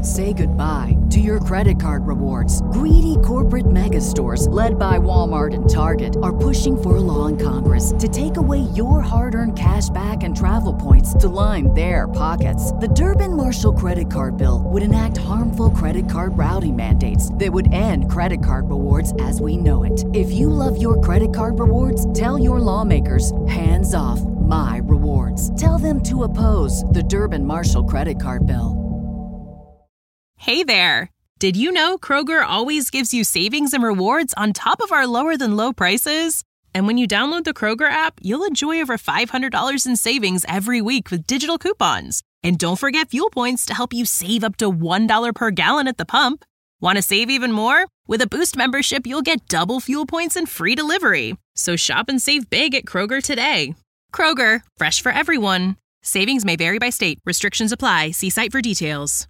Say goodbye to your credit card rewards. Greedy corporate mega stores, led by Walmart and Target, are pushing for a law in Congress to take away your hard-earned cash back and travel points to line their pockets. The Durbin-Marshall credit card bill would enact harmful credit card routing mandates that would end credit card rewards as we know it. If you love your credit card rewards, tell your lawmakers, hands off my rewards. Tell them to oppose the Durbin-Marshall credit card bill. Hey there! Did you know Kroger always gives you savings and rewards on top of our lower-than-low prices? And when you download the Kroger app, you'll enjoy over $500 in savings every week with digital coupons. And don't forget fuel points to help you save up to $1 per gallon at the pump. Want to save even more? With a Boost membership, you'll get double fuel points and free delivery. So shop and save big at Kroger today. Kroger, fresh for everyone. Savings may vary by state. Restrictions apply. See site for details.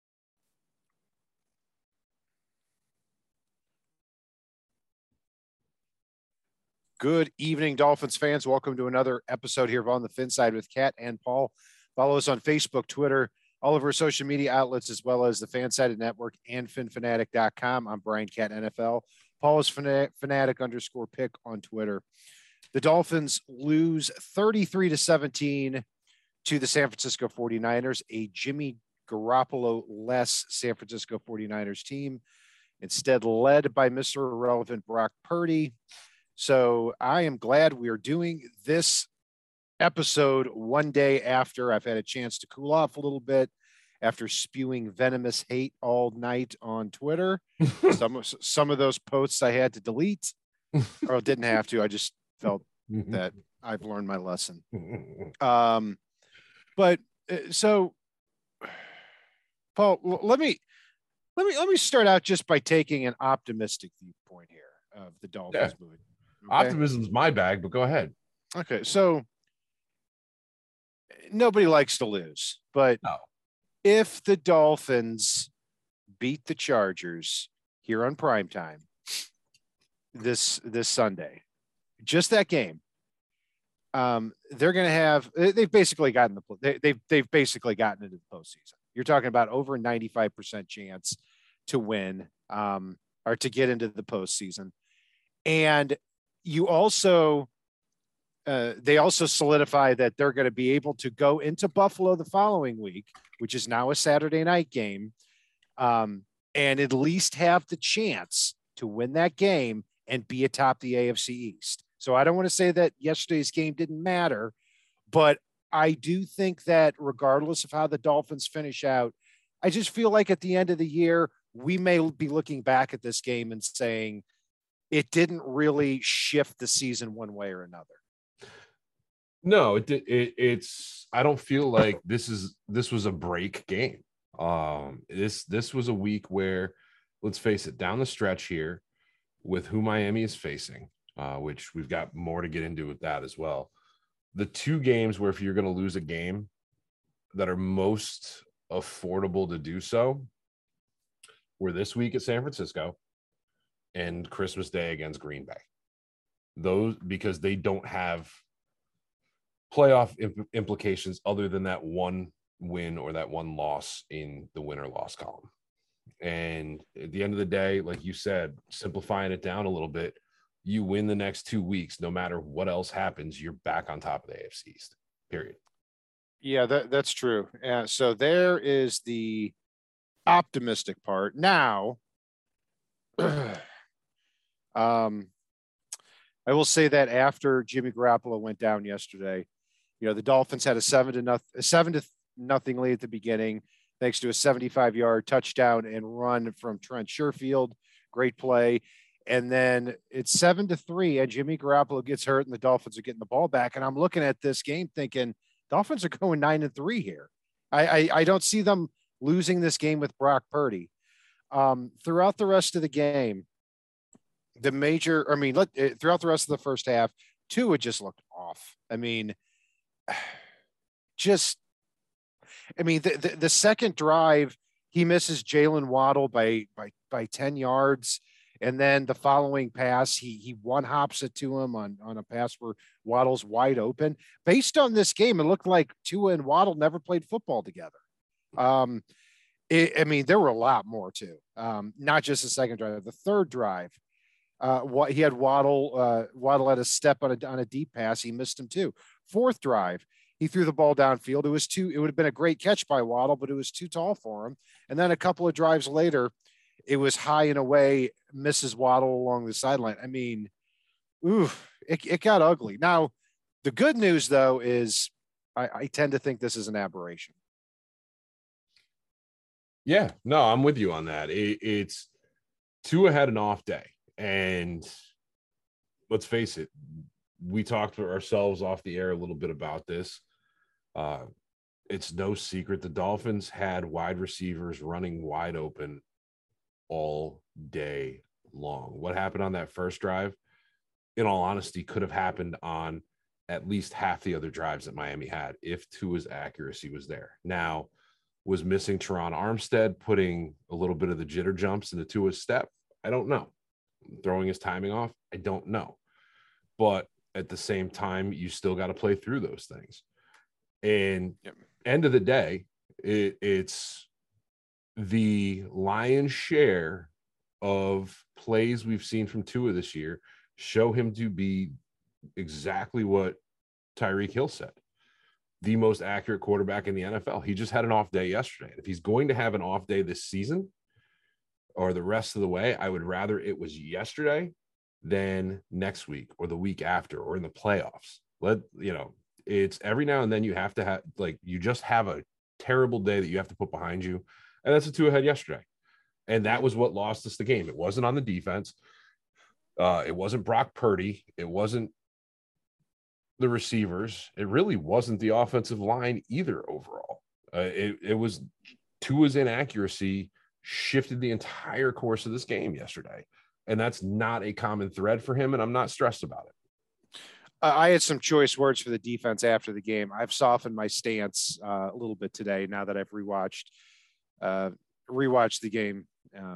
Good evening, Dolphins fans. Welcome to another episode here of On the Fin Side with Kat and Paul. Follow us on Facebook, Twitter, all of our social media outlets, as well as the Fansided Network and FinFanatic.com. I'm Brian Cat NFL. Paul is Fanatic_pick on Twitter. The Dolphins lose 33-17 to the San Francisco 49ers, a Jimmy Garoppolo-less San Francisco 49ers team, instead led by Mr. Irrelevant Brock Purdy. So I am glad we are doing this episode one day after I've had a chance to cool off a little bit after spewing venomous hate all night on Twitter. Some of those posts I had to delete, or didn't have to. I just felt that I've learned my lesson. So Paul, let me start out just by taking an optimistic viewpoint here of the Dolphins movie. Okay? Optimism's my bag, but go ahead. Okay, so nobody likes to lose, but if the Dolphins beat the Chargers here on primetime this Sunday, just that game, they're going to have. They've basically gotten they've basically gotten into the postseason. You're talking about over 95% chance to win or to get into the postseason, and you also. They also solidify that they're going to be able to go into Buffalo the following week, which is now a Saturday night game, and at least have the chance to win that game and be atop the AFC East. So I don't want to say that yesterday's game didn't matter, but I do think that regardless of how the Dolphins finish out, I just feel like at the end of the year, we may be looking back at this game and saying it didn't really shift the season one way or another. No, it's. I don't feel like this was a break game. This was a week where, let's face it, down the stretch here, with who Miami is facing, which we've got more to get into with that as well. The two games where if you're going to lose a game that are most affordable to do so were this week at San Francisco and Christmas Day against Green Bay. Those because they don't have playoff implications other than that one win or that one loss in the win or loss column. And at the end of the day, like you said, simplifying it down a little bit, you win the next 2 weeks, no matter what else happens, you're back on top of the AFC East, period. Yeah, that's true. So there is the optimistic part. Now, I will say that after Jimmy Garoppolo went down yesterday, the Dolphins had a 7-0 lead at the beginning, thanks to a 75-yard touchdown and run from Trent Sherfield. Great play. And then it's 7-3, and Jimmy Garoppolo gets hurt, and the Dolphins are getting the ball back. And I'm looking at this game thinking, Dolphins are going 9-3 here. I don't see them losing this game with Brock Purdy. Throughout the rest of the game, throughout the rest of the first half, Tua just looked off. The second drive, he misses Jalen Waddle by 10 yards. And then the following pass, he one hops it to him on a pass where Waddle's wide open. Based on this game, it looked like Tua and Waddle never played football together. I mean, there were a lot more too. Not just the second drive, the third drive. What he had Waddle at a step on a deep pass. He missed him too. Fourth drive, he threw the ball downfield. It would have been a great catch by Waddle, but it was too tall for him. And then a couple of drives later, it was high and away, misses Waddle along the sideline. I mean, it got ugly. Now, the good news though is I tend to think this is an aberration. Yeah, no, I'm with you on that. It's Tua had an off day, and let's face it, we talked to ourselves off the air a little bit about this. It's no secret the Dolphins had wide receivers running wide open all day long. What happened on that first drive, in all honesty, could have happened on at least half the other drives that Miami had if Tua's accuracy was there. Now, was missing Teron Armstead putting a little bit of the jitter jumps into Tua's step? I don't know. Throwing his timing off? I don't know. But at the same time, you still got to play through those things. And end of the day, it's the lion's share of plays we've seen from Tua this year show him to be exactly what Tyreek Hill said. The most accurate quarterback in the NFL. He just had an off day yesterday. If he's going to have an off day this season or the rest of the way, I would rather it was yesterday than next week or the week after or in the playoffs. It's every now and then you have to have, you just have a terrible day that you have to put behind you. And that's what Tua had yesterday. And that was what lost us the game. It wasn't on the defense. It wasn't Brock Purdy. It wasn't the receivers. It really wasn't the offensive line either overall. It was Tua's inaccuracy shifted the entire course of this game yesterday. And that's not a common thread for him, and I'm not stressed about it. I had some choice words for the defense after the game. I've softened my stance a little bit today now that I've rewatched the game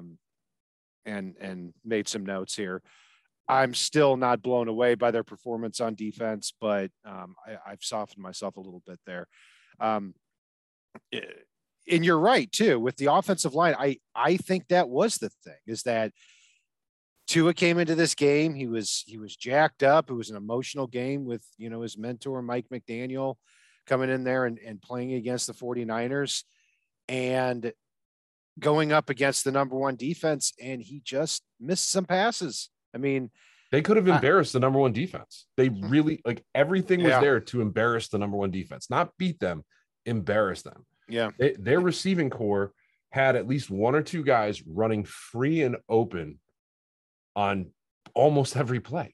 and made some notes here. I'm still not blown away by their performance on defense, but I've softened myself a little bit there. And you're right too, with the offensive line. I think that was the thing, is that Tua came into this game. He was jacked up. It was an emotional game with, his mentor, Mike McDaniel, coming in there and playing against the 49ers and going up against the number one defense. And he just missed some passes. I mean, they could have embarrassed the number one defense. They really, everything was there to embarrass the number one defense, not beat them, embarrass them. Yeah. Their receiving core had at least one or two guys running free and open on almost every play.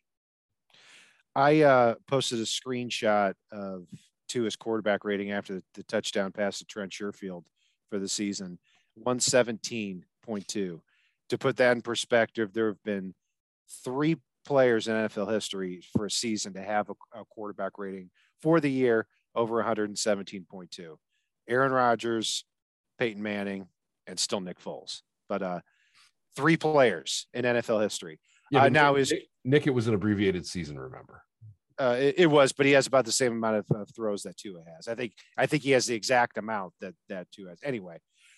I posted a screenshot of Tua's quarterback rating after the touchdown pass to Trent Sherfield for the season, 117.2. To put that in perspective, there have been 3 players in NFL history for a season to have a quarterback rating for the year over 117.2. Aaron Rodgers, Peyton Manning, and still Nick Foles. But 3 players in NFL history. Yeah, now Nick, it was an abbreviated season, remember? It was, but he has about the same amount of throws that Tua has. I think he has the exact amount that Tua has. Anyway,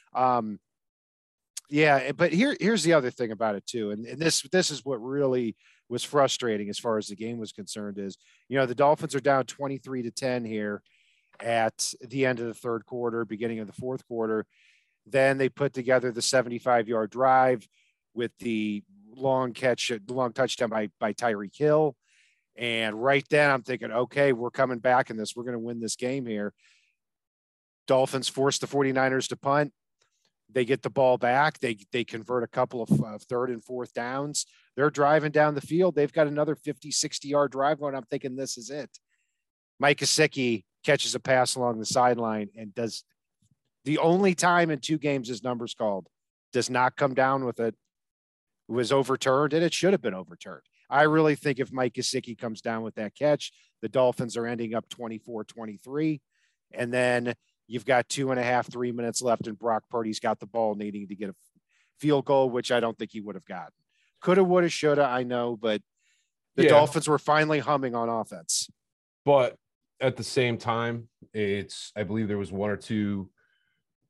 yeah, but here's the other thing about it too, and this is what really was frustrating as far as the game was concerned is, the Dolphins are down 23-10 here at the end of the third quarter, beginning of the fourth quarter. Then they put together the 75-yard drive with the long touchdown by Tyreek Hill. And right then I'm thinking, okay, we're coming back in this. We're going to win this game here. Dolphins force the 49ers to punt. They get the ball back. They convert a couple of third and fourth downs. They're driving down the field. They've got another 50, 60-yard drive going. I'm thinking this is it. Mike Gesicki catches a pass along the sideline and does the only time in 2 games his number's called, does not come down with it. It was overturned, and it should have been overturned. I really think if Mike Gesicki comes down with that catch, the Dolphins are ending up 24-23. And then you've got 2.5, 3 minutes left, and Brock Purdy's got the ball needing to get a field goal, which I don't think he would have gotten. Coulda, woulda, shoulda, I know, but the Dolphins were finally humming on offense. But at the same time, I believe there was 1 or 2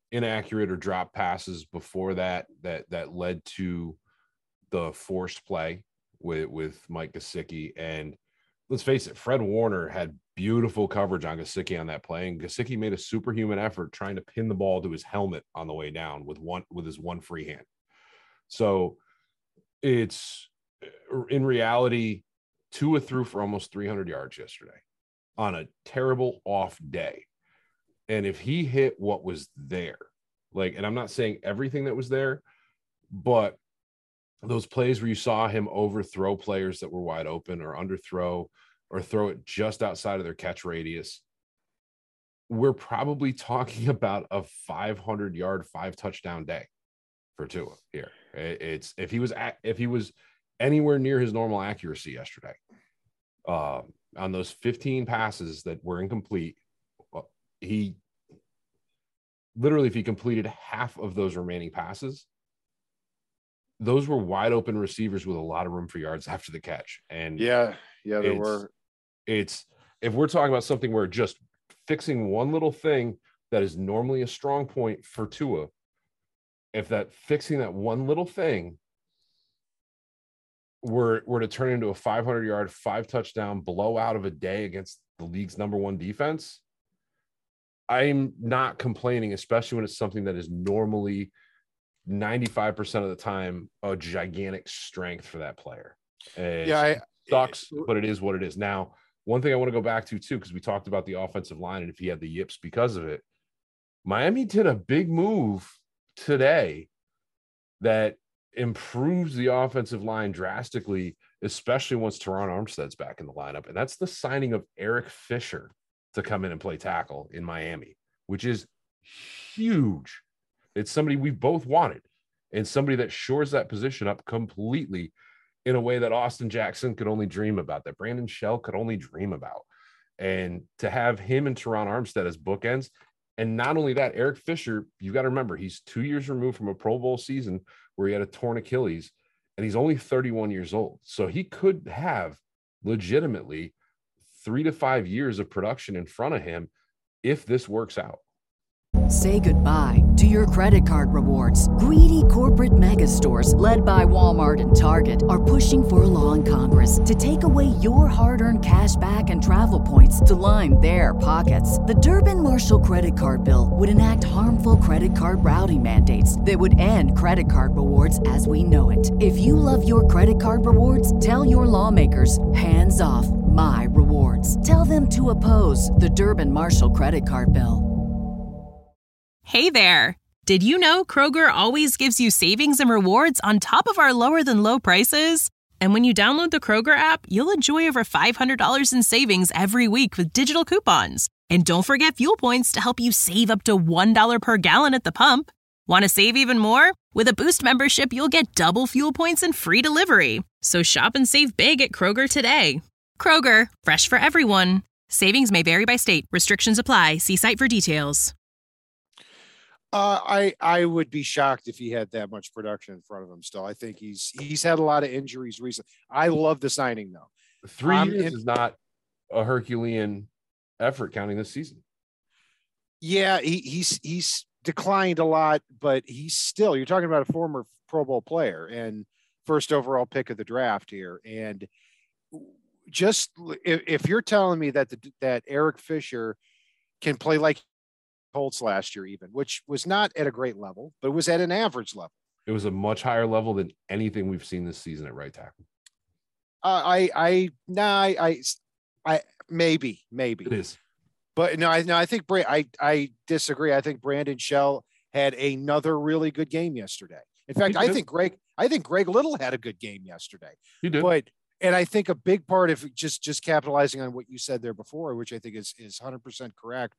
inaccurate or drop passes before that led to the forced play with Mike Gesicki. And let's face it, Fred Warner had beautiful coverage on Gesicki on that play, and Gesicki made a superhuman effort trying to pin the ball to his helmet on the way down with his one free hand. So it's, in reality, Tua threw for almost 300 yards yesterday on a terrible off day. And if he hit what was there, and I'm not saying everything that was there, but those plays where you saw him overthrow players that were wide open, or underthrow, or throw it just outside of their catch radius, we're probably talking about a 500-yard, 5-touchdown day for Tua here. It's if he was anywhere near his normal accuracy yesterday, on those 15 passes that were incomplete, he literally, if he completed half of those remaining passes, those were wide open receivers with a lot of room for yards after the catch. And there were. It's, if we're talking about something where just fixing one little thing that is normally a strong point for Tua, if that fixing that one little thing were to turn into a 500-yard, 5-touchdown blowout of a day against the league's number one defense, I'm not complaining, especially when it's something that is normally 95% of the time a gigantic strength for that player. It sucks, but it is what it is. Now, one thing I want to go back to too, because we talked about the offensive line and if he had the yips because of it, Miami did a big move today that improves the offensive line drastically, especially once Teron Armstead's back in the lineup. And that's the signing of Eric Fisher to come in and play tackle in Miami, which is huge. It's somebody we've both wanted, and somebody that shores that position up completely in a way that Austin Jackson could only dream about, that Brandon Shell could only dream about. And to have him and Teron Armstead as bookends, and not only that, Eric Fisher, you got to remember, he's 2 years removed from a Pro Bowl season where he had a torn Achilles, and he's only 31 years old. So he could have legitimately 3 to 5 years of production in front of him if this works out. Say goodbye to your credit card rewards. Greedy corporate mega stores, led by Walmart and Target, are pushing for a law in Congress to take away your hard-earned cash back and travel points to line their pockets. The Durbin-Marshall credit card bill would enact harmful credit card routing mandates that would end credit card rewards as we know it. If you love your credit card rewards, tell your lawmakers, hands off my rewards. Tell them to oppose the Durbin-Marshall credit card bill. Hey there! Did you know Kroger always gives you savings and rewards on top of our lower-than-low prices? And when you download the Kroger app, you'll enjoy over $500 in savings every week with digital coupons. And don't forget fuel points to help you save up to $1 per gallon at the pump. Want to save even more? With a Boost membership, you'll get double fuel points and free delivery. So shop and save big at Kroger today. Kroger, fresh for everyone. Savings may vary by state. Restrictions apply. See site for details. I would be shocked if he had that much production in front of him still. I think he's had a lot of injuries recently. I love the signing though. 3 years is not a Herculean effort counting this season. Yeah, he's declined a lot, but he's still, you're talking about a former Pro Bowl player and first overall pick of the draft here. And just if you're telling me that that Eric Fisher can play like Colts last year, even, which was not at a great level, but was at an average level. It was a much higher level than anything we've seen this season at right tackle. I maybe it is, but no, I think I disagree. I think Brandon Shell had another really good game yesterday. In fact, I think Greg Little had a good game yesterday. He did, and I think a big part of just capitalizing on what you said there before, which I think is 100% correct,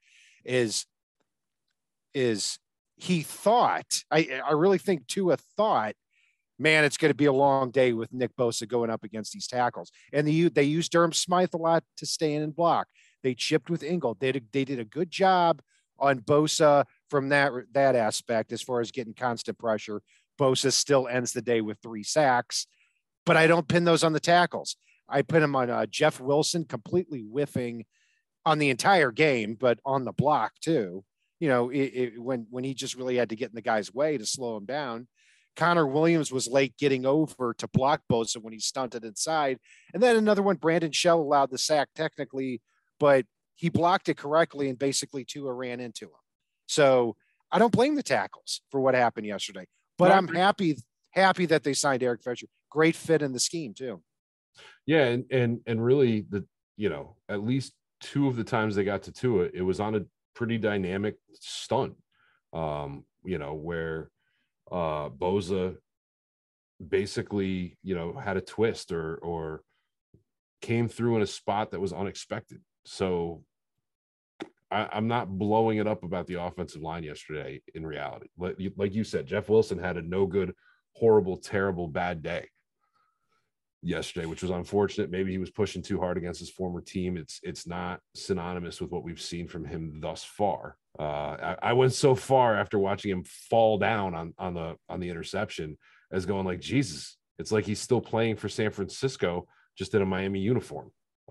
is he thought, I really think Tua thought, man, it's going to be a long day with Nick Bosa going up against these tackles. And they used Durham Smythe a lot to stay in and block. They chipped with Ingold. They did a good job on Bosa from that aspect as far as getting constant pressure. Bosa still ends the day with 3 sacks, but I don't pin those on the tackles. I put him on Jeff Wilson, completely whiffing on the entire game, but on the block too. when he just really had to get in the guy's way to slow him down. Connor Williams was late getting over to block Bosa when he stunted inside. And then another one, Brandon Shell allowed the sack technically, but he blocked it correctly and basically Tua ran into him. So I don't blame the tackles for what happened yesterday, but I'm happy that they signed Eric Fisher. Great fit in the scheme too. Yeah. And really at least two of the times they got to Tua, it was on a pretty dynamic stunt, where Bosa basically, had a twist or came through in a spot that was unexpected. So I'm not blowing it up about the offensive line yesterday in reality. Like you said, Jeff Wilson had a no good, horrible, terrible, bad day yesterday, which was unfortunate. Maybe he was pushing too hard against his former team. It's not synonymous with what we've seen from him thus far. I went so far after watching him fall down on the interception as going like, Jesus, it's like he's still playing for San Francisco, just in a Miami uniform.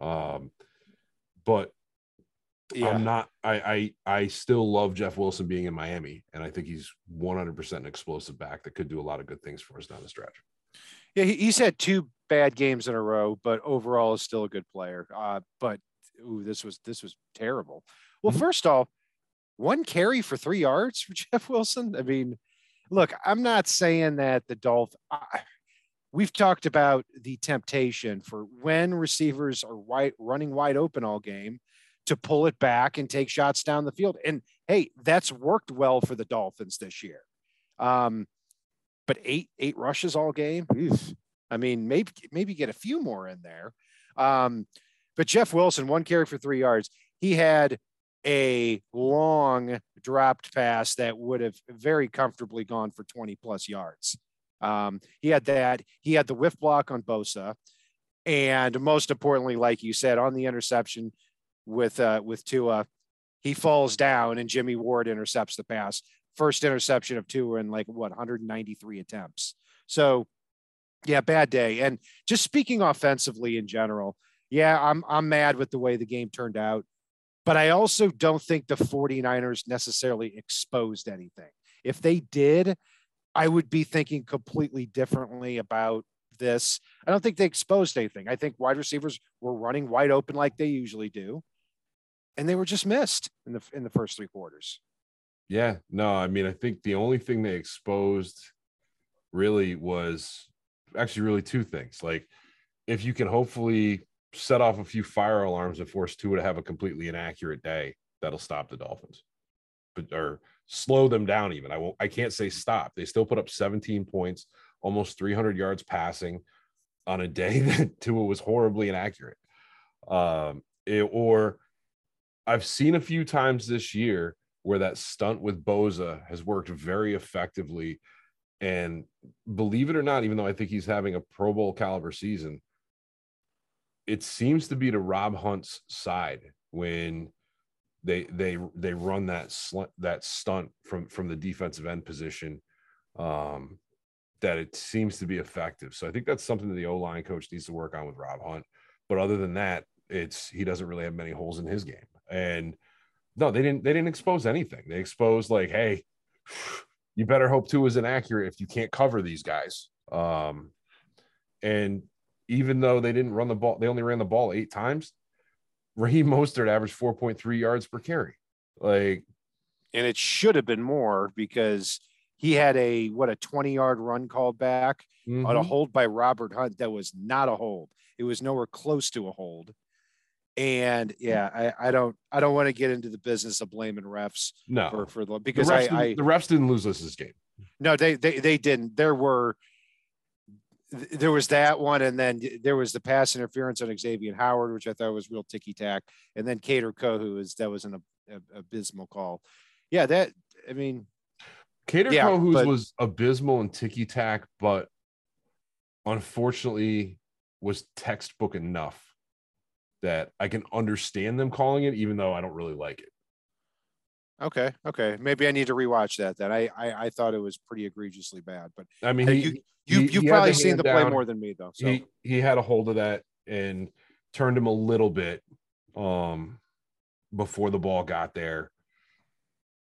But yeah. I still love Jeff Wilson being in Miami, and I think he's 100% an explosive back that could do a lot of good things for us down the stretch. Yeah, he's had two bad games in a row, but overall is still a good player. But this was terrible. Well, First off, 1 carry for 3 yards for Jeff Wilson. I mean, look, I'm not saying that the Dolphins. We've talked about the temptation for when receivers are running wide open all game to pull it back and take shots down the field. And hey, that's worked well for the Dolphins this year. But eight rushes all game. I mean, maybe get a few more in there. But Jeff Wilson, 1 carry for 3 yards. He had a long dropped pass that would have very comfortably gone for 20 plus yards. He had that. He had the whiff block on Bosa. And most importantly, like you said, on the interception with Tua, he falls down and Jimmy Ward intercepts the pass. First interception of Tua in 193 attempts. So yeah, bad day. And just speaking offensively in general, yeah, I'm mad with the way the game turned out, but I also don't think the 49ers necessarily exposed anything. If they did, I would be thinking completely differently about this. I don't think they exposed anything. I think wide receivers were running wide open like they usually do, and they were just missed in the first 3 quarters. Yeah, no, I mean, I think the only thing they exposed really was actually really 2 things. Like, if you can hopefully set off a few fire alarms and force Tua to have a completely inaccurate day, that'll stop the Dolphins, or slow them down. Even I can't say stop. They still put up 17 points, almost 300 yards passing on a day that Tua was horribly inaccurate. Or I've seen a few times this year where that stunt with Bosa has worked very effectively. And believe it or not, even though I think he's having a Pro Bowl caliber season, it seems to be to Rob Hunt's side when they run that stunt from the defensive end position, that it seems to be effective. So I think that's something that the O-line coach needs to work on with Rob Hunt. But other than that, he doesn't really have many holes in his game. And no, they didn't expose anything. They exposed hey, you better hope Tua is inaccurate if you can't cover these guys. And even though they didn't run the ball, they only ran the ball 8 times. Raheem Mostert averaged 4.3 yards per carry. And it should have been more because he had a 20-yard run called back on a hold by Robert Hunt that was not a hold. It was nowhere close to a hold. And yeah, I don't want to get into the business of blaming refs. No, because the refs didn't lose this game. No, they didn't. There was that one, and then there was the pass interference on Xavier Howard, which I thought was real ticky tack, and then Kader Kohou that was an abysmal call. Yeah, Kader Kohou was abysmal and ticky tack, but unfortunately was textbook enough that I can understand them calling it, even though I don't really like it. Okay. Maybe I need to rewatch that then. I thought it was pretty egregiously bad, but I mean, you've probably seen the play more than me though. So he had a hold of that and turned him a little bit before the ball got there.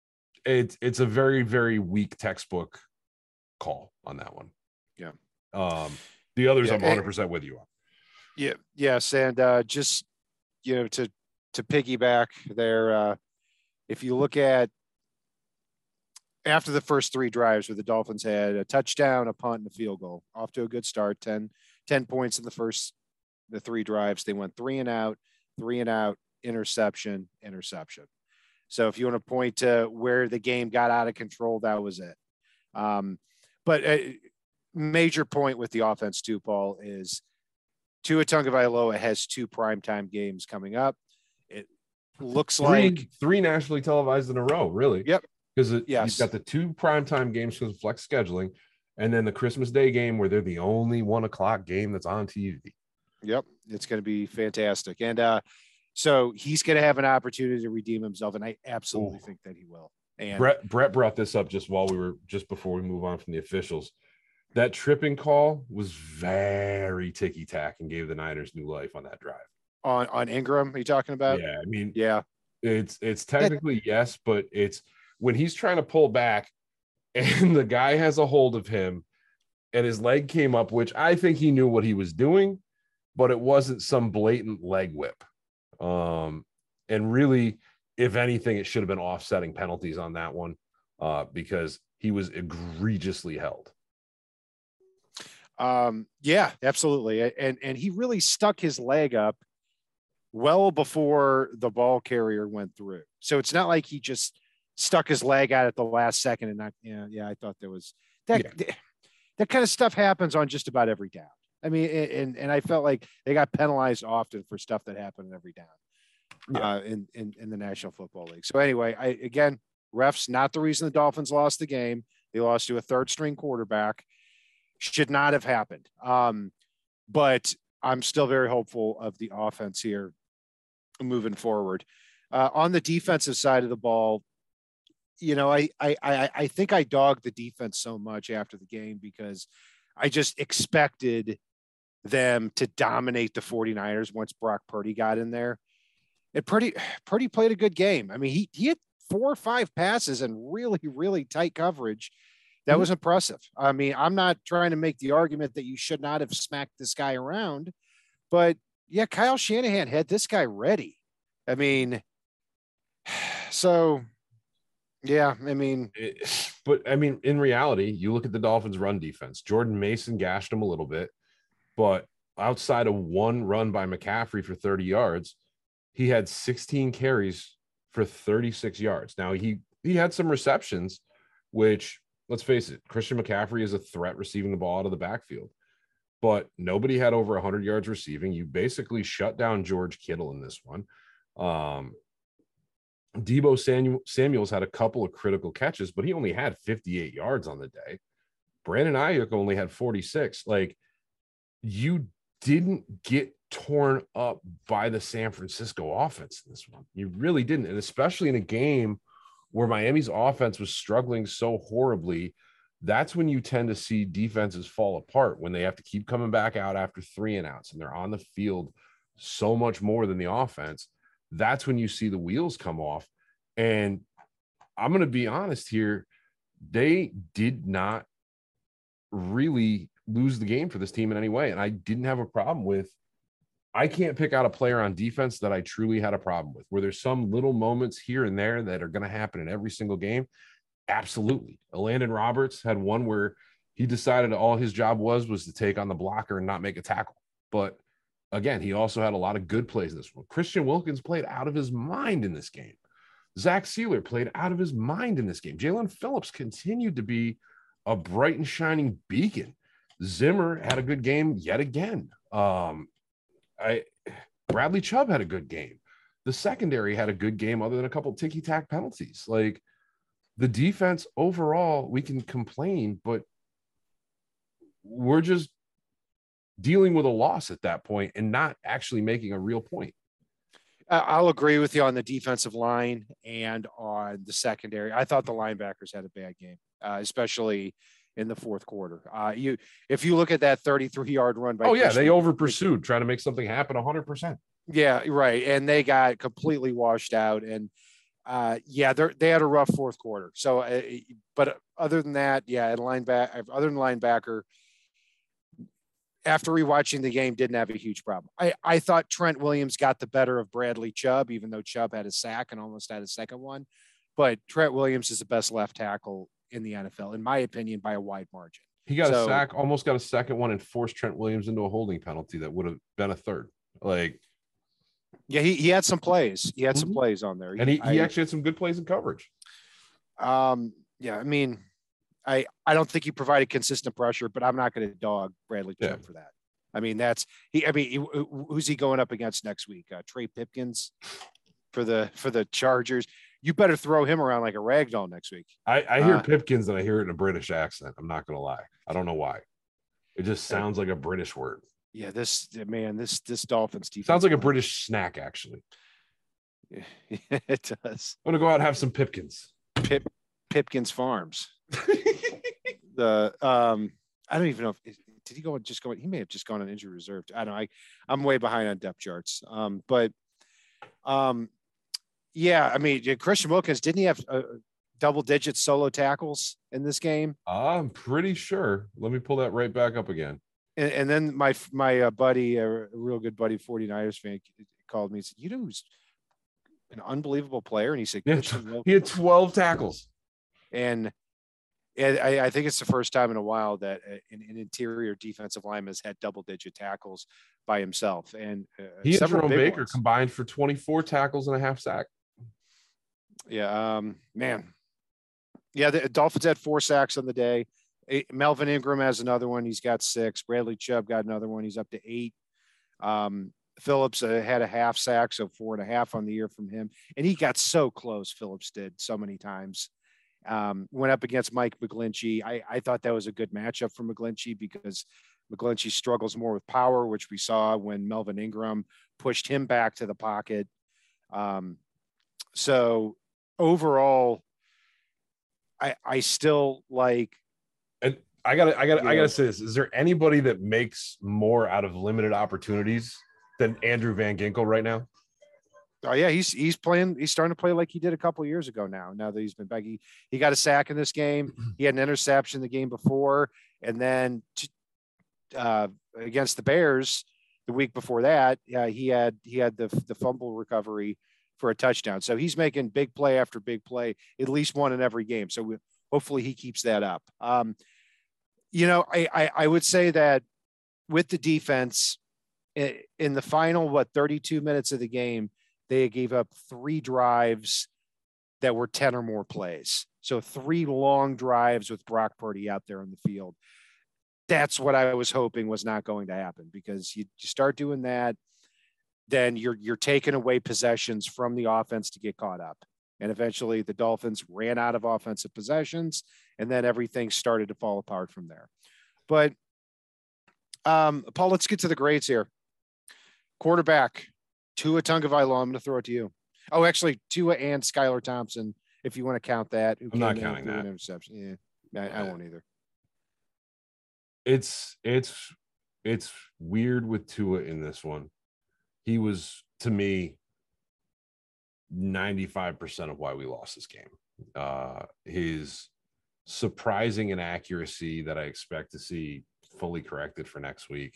it's a very, very weak textbook call on that one. Yeah. The others I'm 100% with you on. Yeah. Yes. And just, to piggyback there, if you look at after the first 3 drives where the Dolphins had a touchdown, a punt, and a field goal, off to a good start, 10 points in the 3 drives. They went 3 and out, interception. So if you want to point to where the game got out of control, that was it. But a major point with the offense too, Paul, is Tua Tagovailoa has 2 primetime games coming up. It looks like 3 nationally televised in a row, really. Yep. Because you've got the 2 primetime games because of flex scheduling, and then the Christmas Day game where they're the only 1:00 game that's on TV. Yep. It's going to be fantastic. And so he's going to have an opportunity to redeem himself, and I absolutely think that he will. And Brett brought this up just before we move on from the officials. That tripping call was very ticky-tack and gave the Niners new life on that drive. On Ingram, are you talking about? Yeah, I mean, yeah, it's technically yes, but it's when he's trying to pull back and the guy has a hold of him and his leg came up, which I think he knew what he was doing, but it wasn't some blatant leg whip. And really, if anything, it should have been offsetting penalties on that one because he was egregiously held. Yeah, absolutely. And he really stuck his leg up well before the ball carrier went through. So it's not like he just stuck his leg out at the last second and not, I thought there was that kind of stuff happens on just about every down. I mean, and I felt like they got penalized often for stuff that happened every down in the National Football League. So anyway, again, refs, not the reason the Dolphins lost the game. They lost to a 3rd-string quarterback. Should not have happened. But I'm still very hopeful of the offense here moving forward. On the defensive side of the ball, I think I dogged the defense so much after the game because I just expected them to dominate the 49ers once Brock Purdy got in there. And Purdy played a good game. I mean, he had 4 or 5 passes and really, really tight coverage. That was impressive. I mean, I'm not trying to make the argument that you should not have smacked this guy around, but yeah, Kyle Shanahan had this guy ready. I mean, so yeah, I mean, but I mean, in reality, you look at the Dolphins' run defense. Jordan Mason gashed him a little bit, but outside of 1 run by McCaffrey for 30 yards, he had 16 carries for 36 yards. Now he had some receptions, which, let's face it, Christian McCaffrey is a threat receiving the ball out of the backfield, but nobody had over 100 yards receiving. You basically shut down George Kittle in this one. Deebo Samuels had a couple of critical catches, but he only had 58 yards on the day. Brandon Ayuk only had 46. Like, you didn't get torn up by the San Francisco offense in this one. You really didn't. And especially in a game where Miami's offense was struggling so horribly, that's when you tend to see defenses fall apart, when they have to keep coming back out after 3 and outs and they're on the field so much more than the offense. That's when you see the wheels come off. And I'm going to be honest here, they did not really lose the game for this team in any way. And I didn't have a problem with, I can't pick out a player on defense that I truly had a problem with. Where there's some little moments here and there that are going to happen in every single game. Absolutely. Landon Roberts had one where he decided all his job was to take on the blocker and not make a tackle. But again, he also had a lot of good plays in this one. Christian Wilkins played out of his mind in this game. Zach Sealer played out of his mind in this game. Jalen Phillips continued to be a bright and shining beacon. Zimmer had a good game yet again. Bradley Chubb had a good game. The secondary had a good game other than a couple ticky-tack penalties. Like, the defense overall, we can complain, but we're just dealing with a loss at that point and not actually making a real point. I'll agree with you on the defensive line and on the secondary. I thought the linebackers had a bad game, especially in the 4th quarter. If you look at that 33-yard run by they over pursued, trying to make something happen 100%. Yeah, right. And they got completely washed out. And Yeah, they had a rough fourth quarter. So, but other than that, yeah, other than linebacker, after rewatching the game, didn't have a huge problem. I thought Trent Williams got the better of Bradley Chubb, even though Chubb had a sack and almost had a second one. But Trent Williams is the best left tackle in the NFL, in my opinion, by a wide margin. He got a sack, almost got a second one, and forced Trent Williams into a holding penalty that would have been a third. Like, yeah, he had some plays. He had some plays on there. And he actually had some good plays in coverage. Yeah, I mean, I don't think he provided consistent pressure, but I'm not going to dog Bradley Chubb for that. I mean, who's he going up against next week? Trey Pipkins for the Chargers. You better throw him around like a rag doll next week. I hear Pipkins and I hear it in a British accent. I'm not going to lie. I don't know why. It just sounds like a British word. Yeah, this Dolphins defense sounds like a British snack, actually. Yeah, it does. I'm going to go out and have some Pipkins. Pipkins Farms. I don't even know if did he just go. He may have just gone on injury reserve. I don't know. I'm way behind on depth charts. Yeah, I mean, Christian Wilkins, didn't he have double-digit solo tackles in this game? I'm pretty sure. Let me pull that right back up again. And then my buddy, a real good buddy, 49ers fan, called me and said, "You know who's an unbelievable player?" And he said, he had 12 tackles. And I think it's the first time in a while that an interior defensive lineman has had double-digit tackles by himself. And he and Jerome Baker combined for 24 tackles and a half sack. Yeah, man. Yeah, the Dolphins had 4 sacks on the day. Melvin Ingram has another one. He's got 6. Bradley Chubb got another one. He's up to 8. Phillips had a half sack, so 4.5 on the year from him. And he got so close, Phillips did, so many times. Went up against Mike McGlinchey. I thought that was a good matchup for McGlinchey because McGlinchey struggles more with power, which we saw when Melvin Ingram pushed him back to the pocket. So overall, I still like. And I gotta say this: is there anybody that makes more out of limited opportunities than Andrew Van Ginkel right now? Oh yeah, he's playing. He's starting to play like he did a couple of years ago now. Now that he's been back, he got a sack in this game. He had an interception the game before, and then against the Bears the week before that, he had the fumble recovery for a touchdown. So he's making big play after big play, at least one in every game. So hopefully he keeps that up. I would say that with the defense in the final 32 minutes of the game, they gave up 3 drives that were 10 or more plays. So 3 long drives with Brock Purdy out there in the field. That's what I was hoping was not going to happen, because you start doing that, then you're taking away possessions from the offense to get caught up. And eventually the Dolphins ran out of offensive possessions, and then everything started to fall apart from there. But Paul, let's get to the grades here. Quarterback, Tua Tagovailoa. I'm going to throw it to you. Oh, actually, Tua and Skylar Thompson, if you want to count that. I'm not counting that. Interception. Yeah, I won't either. It's weird with Tua in this one. He was, to me, 95% of why we lost this game. His surprising inaccuracy that I expect to see fully corrected for next week,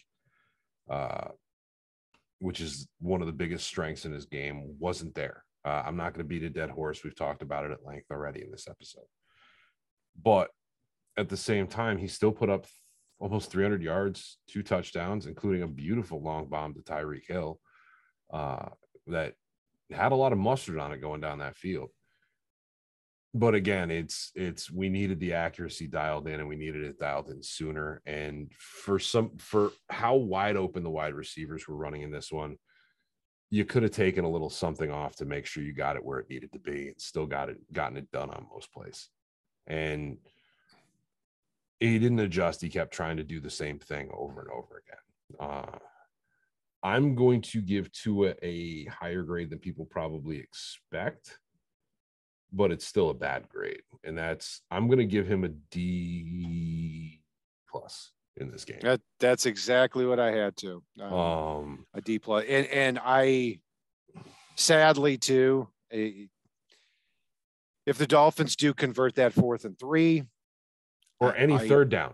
which is one of the biggest strengths in his game, wasn't there. I'm not going to beat a dead horse. We've talked about it at length already in this episode. But at the same time, he still put up almost 300 yards, 2 touchdowns, including a beautiful long bomb to Tyreek Hill that had a lot of mustard on it going down that field. But again, it's we needed the accuracy dialed in, and we needed it dialed in sooner. And for how wide open the wide receivers were running in this one, you could have taken a little something off to make sure you got it where it needed to be, and still gotten it done on most plays. And he didn't adjust. He kept trying to do the same thing over and over again. I'm going to give Tua a higher grade than people probably expect, but it's still a bad grade. And I'm going to give him a D+ in this game. That's exactly what I had to. A D+. And I, sadly too, If the Dolphins do convert that 4th and 3, or any third down.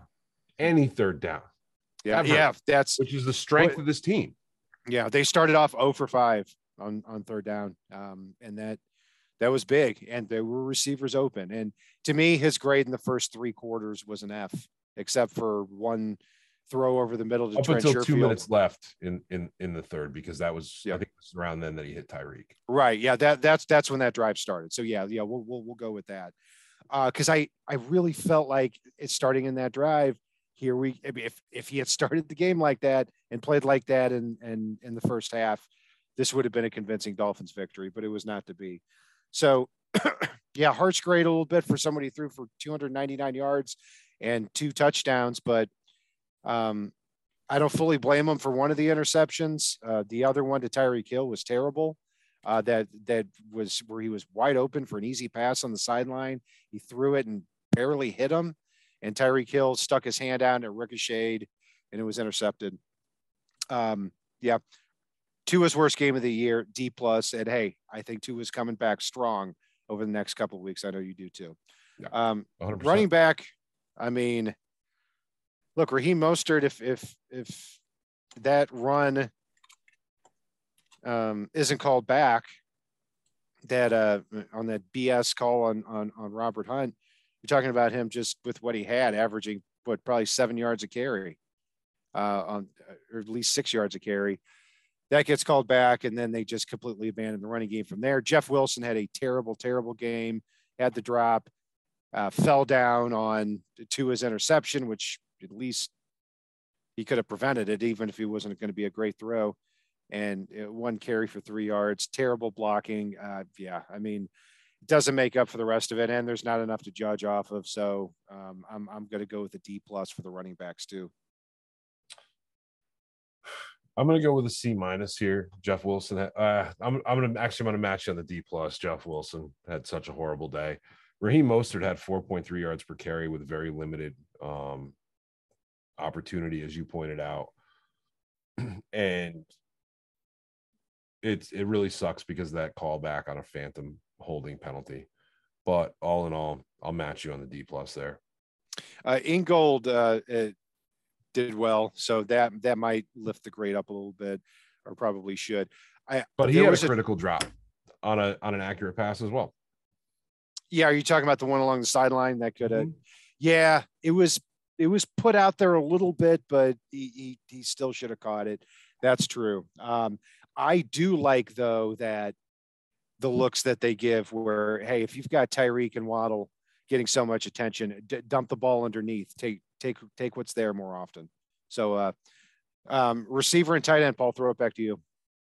Yeah, ever, yeah, which is the strength of this team. Yeah, they started off 0 for 5 on 3rd down, and that was big, and there were receivers open. And to me, his grade in the first 3 quarters was an F, except for one throw over the middle to up Trent until Sherfield. 2 minutes left in the third, because that was I think it was around then that he hit Tyreek. Right. Yeah. That's when that drive started. So yeah, we'll go with that. Because I really felt like it's starting in that drive. If he had started the game like that and played like that in the first half, this would have been a convincing Dolphins victory, but it was not to be. So yeah, Hart's grade a little bit for somebody who threw for 299 yards and 2 touchdowns, but I don't fully blame him for one of the interceptions. The other one to Tyreek Hill was terrible. That was where he was wide open for an easy pass on the sideline. He threw it and barely hit him, and Tyreek Hill stuck his hand out and it ricocheted, and it was intercepted. Yeah, Tua's worst game of the year, D+. And hey, I think Tua's coming back strong over the next couple of weeks. I know you do too. Yeah, running back, I mean, look, Raheem Mostert, if that run isn't called back, that on that BS call on Robert Hunt, you're talking about him just with what he had, averaging probably 7 yards a carry, or at least 6 yards a carry. That gets called back, and then they just completely abandoned the running game from there. Jeff Wilson had a terrible, terrible game, had the drop, fell down on Tua's interception, which at least he could have prevented it, even if he wasn't going to be a great throw. And 1 carry for 3 yards, terrible blocking. Yeah, I mean, it doesn't make up for the rest of it, and there's not enough to judge off of. So I'm going to go with a D+ for the running backs too. I'm going to go with a C- here. Jeff Wilson. I'm going to match you on the D+. Jeff Wilson had such a horrible day. Raheem Mostert had 4.3 yards per carry with very limited opportunity, as you pointed out. And it really sucks because of that callback on a phantom holding penalty. But all in all, I'll match you on the D+ there. Ingold did well, so that might lift the grade up a little bit, or probably should. But he had a critical drop on an accurate pass as well. Yeah, are you talking about the one along the sideline that could have? Mm-hmm. Yeah, it was put out there a little bit, but he still should have caught it. That's true. I do like, though, that the looks that they give where, hey, if you've got Tyreek and Waddle getting so much attention, dump the ball underneath, take what's there more often. So receiver and tight end, Paul, throw it back to you.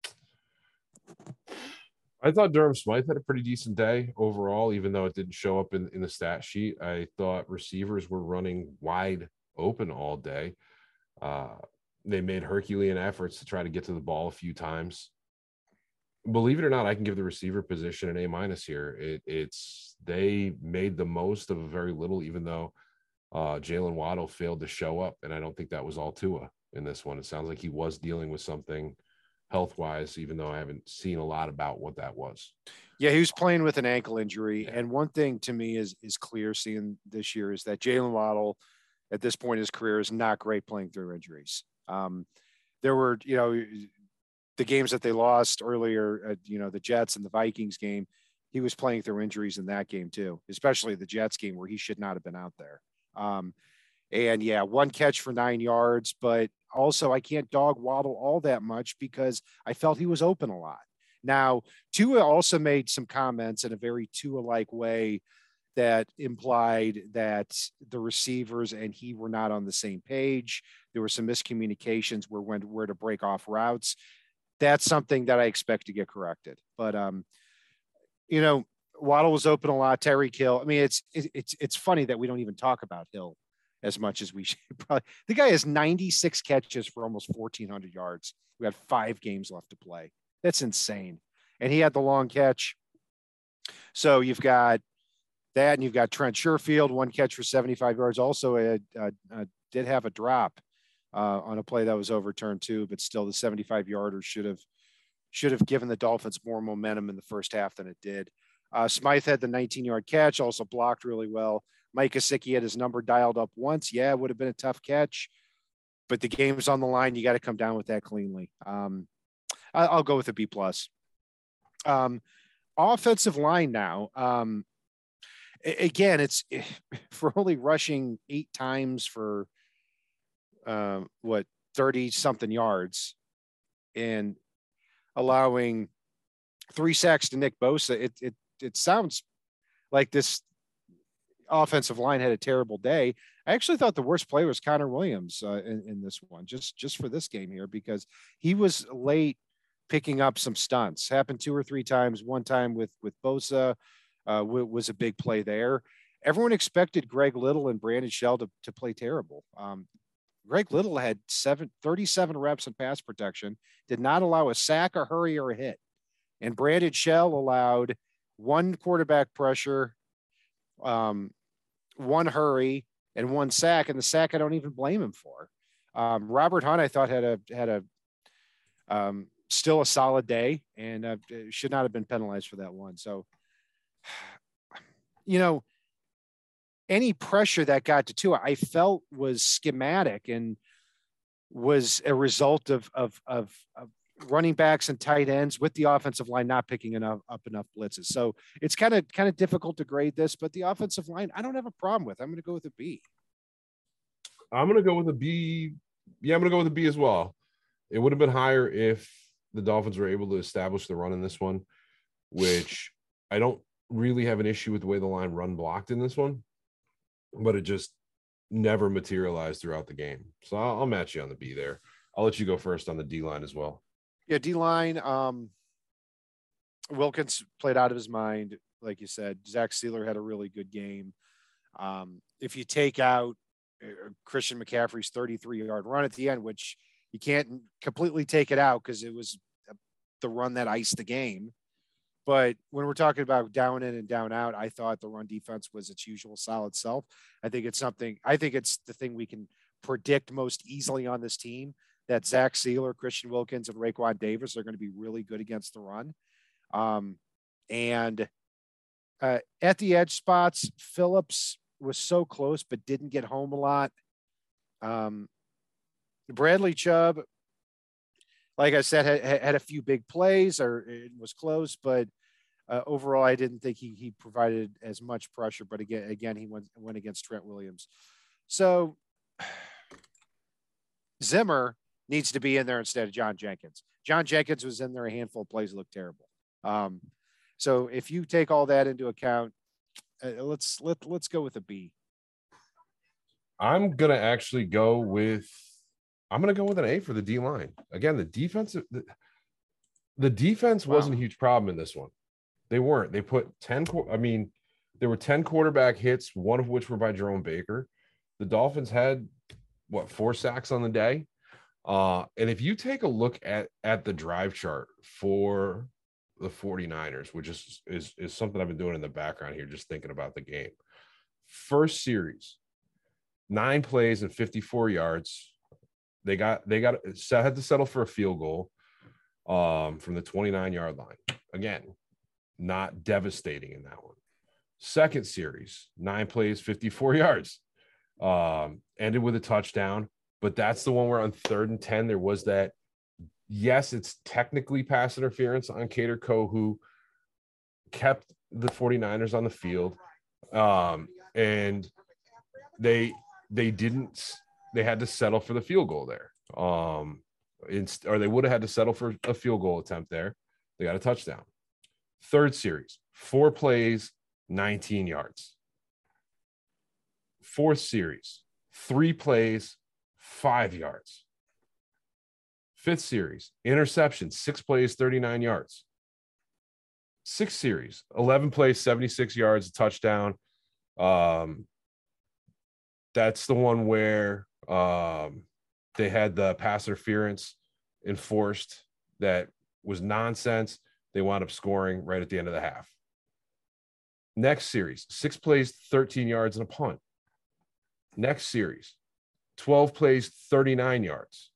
I thought Durham Smythe had a pretty decent day overall, even though it didn't show up in the stat sheet. I thought receivers were running wide open all day. They made Herculean efforts to try to get to the ball a few times. Believe it or not, I can give the receiver position an A- here. They made the most of a very little, even though Jalen Waddle failed to show up, and I don't think that was all Tua in this one. It sounds like he was dealing with something health-wise, even though I haven't seen a lot about what that was. Yeah, he was playing with an ankle injury. Yeah. And one thing to me is clear seeing this year is that Jalen Waddle at this point in his career is not great playing through injuries. There were, the games that they lost earlier, the Jets and the Vikings game, he was playing through injuries in that game too, especially the Jets game where he should not have been out there. And yeah, 1 catch for 9 yards, but also I can't dog Waddle all that much because I felt he was open a lot. Now, Tua also made some comments in a very Tua-like way that implied that the receivers and he were not on the same page. There were some miscommunications where to break off routes. That's something that I expect to get corrected. But, Waddle was open a lot. Tyreek Hill. I mean, it's funny that we don't even talk about Hill as much as we should. Probably. The guy has 96 catches for almost 1,400 yards. We got 5 games left to play. That's insane. And he had the long catch. So you've got that, and you've got Trent Sherfield, 1 catch for 75 yards. Also, did have a drop on a play that was overturned too, but still the 75-yarder should have given the Dolphins more momentum in the first half than it did. Smythe had the 19-yard catch, also blocked really well. Mike Gesicki had his number dialed up once. Yeah, it would have been a tough catch, but the game's on the line. You got to come down with that cleanly. I'll go with a B+. Offensive line now. Again, it's for only rushing 8 times for 30 something yards and allowing 3 sacks to Nick Bosa. It sounds like this offensive line had a terrible day. I actually thought the worst play was Connor Williams in this one, just for this game here, because he was late picking up some stunts. Happened 2 or 3 times. One time with Bosa was a big play there. Everyone expected Greg Little and Brandon Shell to play terrible. Greg Little had 37 reps in pass protection, did not allow a sack, a hurry, or a hit. And Brandon Shell allowed 1 quarterback pressure, 1 hurry, and 1 sack. And the sack I don't even blame him for. Robert Hunt, I thought, had a still a solid day and should not have been penalized for that one. So, any pressure that got to Tua, I felt was schematic and was a result of running backs and tight ends with the offensive line not picking enough blitzes. So it's kind of difficult to grade this, but the offensive line, I don't have a problem with. I'm going to go with a B. I'm going to go with a B. Yeah, I'm going to go with a B as well. It would have been higher if the Dolphins were able to establish the run in this one, which I don't really have an issue with the way the line run blocked in this one, but it just never materialized throughout the game. So I'll match you on the B there. I'll let you go first on the D line as well. Yeah, D-line, Wilkins played out of his mind. Like you said, Zach Sealer had a really good game. If you take out Christian McCaffrey's 33-yard run at the end, which you can't completely take it out because it was the run that iced the game. But when we're talking about down in and down out, I thought the run defense was its usual solid self. I think it's the thing we can predict most easily on this team, that Zach Sealer, Christian Wilkins, and Raekwon Davis are going to be really good against the run. And at the edge spots, Phillips was so close but didn't get home a lot. Bradley Chubb, like I said, had a few big plays, or it was close, but overall, I didn't think he provided as much pressure. But again, he went against Trent Williams. So Zimmer needs to be in there instead of John Jenkins. John Jenkins was in there a handful of plays that looked terrible. So if you take all that into account, let's go with a B. I'm gonna actually go with an A for the D line. Again, the defense wasn't a huge problem in this one. They weren't. They put 10. There were 10 quarterback hits, one of which were by Jerome Baker. The Dolphins had 4 sacks on the day. And if you take a look at the drive chart for the 49ers, which is something I've been doing in the background here, just thinking about the game. First series, 9 plays and 54 yards. They had to settle for a field goal from the 29-yard line. Again, not devastating in that one. Second series, 9 plays, 54 yards. Ended with a touchdown. But that's the one where on 3rd and 10, there was that, yes, it's technically pass interference on Kader Koh, who kept the 49ers on the field. And they had to settle for the field goal there. Or they would have had to settle for a field goal attempt there. They got a touchdown. Third series, 4 plays, 19 yards. Fourth series, 3 plays, 5 yards. Fifth series, interception, 6 plays, 39 yards. Sixth series, 11 plays, 76 yards, a touchdown. That's the one where they had the pass interference enforced that was nonsense. They wound up scoring right at the end of the half. Next series, 6 plays, 13 yards, and a punt. Next series, 12 plays, 39 yards.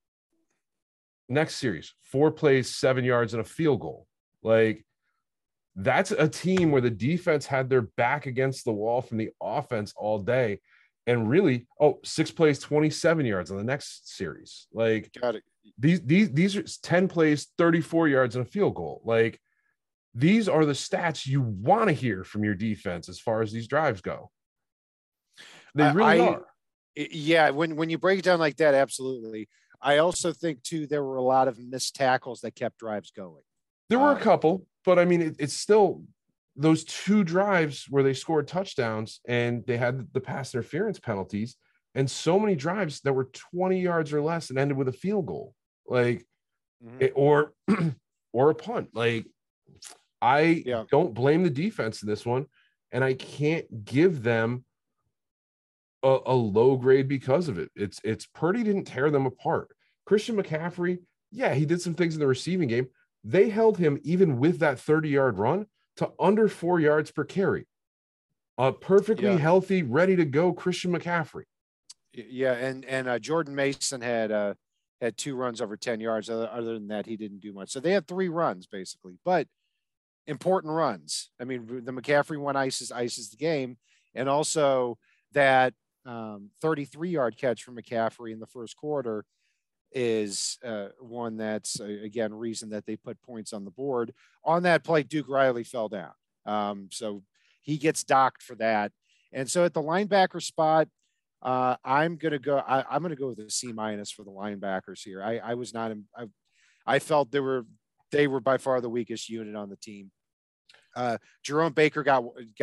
Next series, 4 plays, 7 yards, and a field goal. Like, That's a team where the defense had their back against the wall from the offense all day. And really, 6 plays, 27 yards on the next series. Like, Got it. These are 10 plays, 34 yards and a field goal. Like, these are the stats you want to hear from your defense as far as these drives go. They really are. Yeah, when you break it down like that, absolutely. I also think too there were a lot of missed tackles that kept drives going. There were a couple, but I mean, it's still those 2 drives where they scored touchdowns and they had the pass interference penalties, and so many drives that were 20 yards or less and ended with a field goal, like or a punt. Like, I don't blame the defense in this one, and I can't give them a low grade because of it. It's Purdy didn't tear them apart. Christian McCaffrey, yeah, he did some things in the receiving game. They held him, even with that 30-yard run, to under 4 yards per carry. A perfectly healthy, ready to go Christian McCaffrey. Yeah, and Jordan Mason had 2 runs over 10 yards. Other than that, he didn't do much. So they had 3 runs basically, but important runs. I mean, the McCaffrey one ices the game, and also that 33-yard catch from McCaffrey in the first quarter is one that's again reason that they put points on the board. On that play, Duke Riley fell down, so he gets docked for that. And so at the linebacker spot, I'm gonna go with a C- for the linebackers here. I was not. I felt they were by far the weakest unit on the team. Jerome Baker got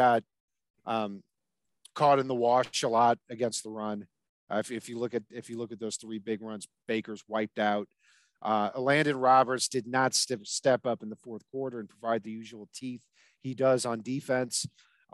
caught in the wash a lot against the run. If you look at those 3 big runs, Baker's wiped out. Landon Roberts did not step up in the fourth quarter and provide the usual teeth he does on defense.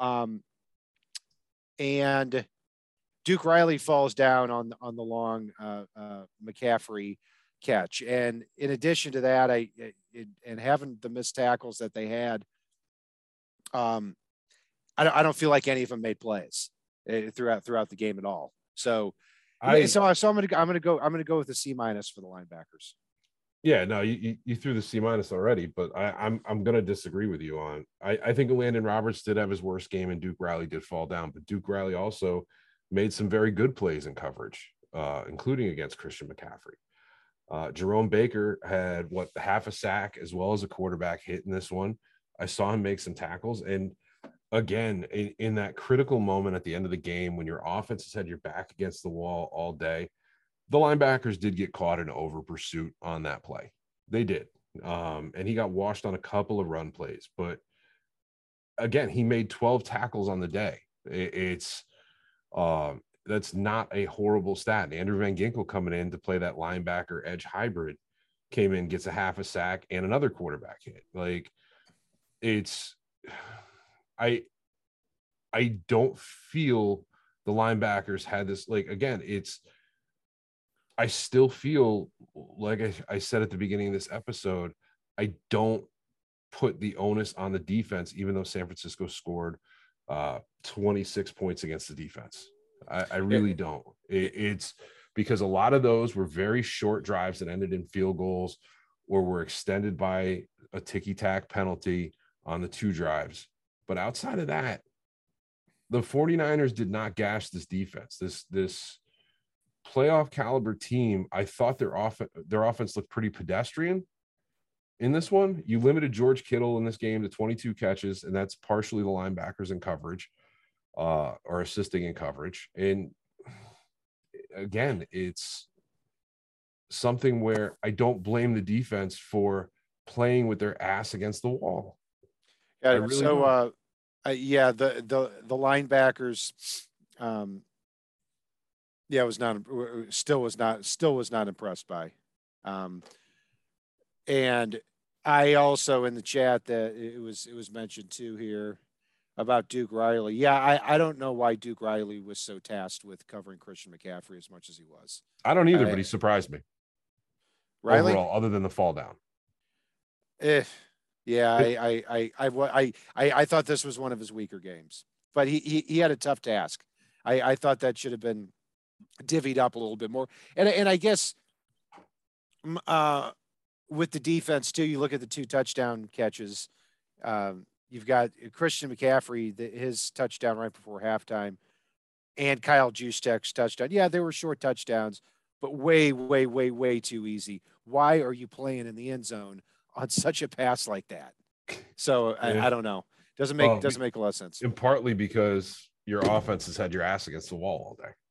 And Duke Riley falls down on the long McCaffrey catch. And in addition to that, and having the missed tackles that they had, I don't feel like any of them made plays throughout the game at all. So I'm gonna go with a C- for the linebackers. Yeah, no, you threw the C- already, but I'm gonna disagree with you on. I think Landon Roberts did have his worst game, and Duke Riley did fall down, but Duke Riley also made some very good plays in coverage, including against Christian McCaffrey. Jerome Baker had half a sack as well as a quarterback hit in this one. I saw him make some tackles, and again, in that critical moment at the end of the game when your offense has had your back against the wall all day, the linebackers did get caught in over pursuit on that play. They did. And he got washed on a couple of run plays. But again, he made 12 tackles on the day. That's not a horrible stat. And Andrew Van Ginkel coming in to play that linebacker edge hybrid came in, gets a half a sack and another quarterback hit. Like, I don't feel the linebackers had this. Like, again, I still feel like I said at the beginning of this episode, I don't put the onus on the defense, even though San Francisco scored 26 points against the defense. I really don't. It's because a lot of those were very short drives that ended in field goals or were extended by a ticky-tack penalty on the 2 drives. But outside of that, the 49ers did not gash this defense. This playoff caliber team, I thought their offense looked pretty pedestrian in this one. You limited George Kittle in this game to 22 catches, and that's partially the linebackers in coverage or assisting in coverage. And again, it's something where I don't blame the defense for playing with their ass against the wall. Yeah, really so the linebackers was not impressed by. And I also in the chat that it was mentioned too here about Duke Riley. Yeah, I don't know why Duke Riley was so tasked with covering Christian McCaffrey as much as he was. I don't either, but he surprised me. Riley? Overall, other than the fall down. Yeah, I thought this was one of his weaker games, but he had a tough task. I thought that should have been divvied up a little bit more. And I guess with the defense too, you look at the 2 touchdown catches. you've got Christian McCaffrey, his touchdown right before halftime, and Kyle Juszczyk's touchdown. Yeah, they were short touchdowns, but way, way, way, way too easy. Why are you playing in the end zone on such a pass like that? So Yeah. I don't know. Doesn't make a lot of sense. And partly because your offense has had your ass against the wall all day.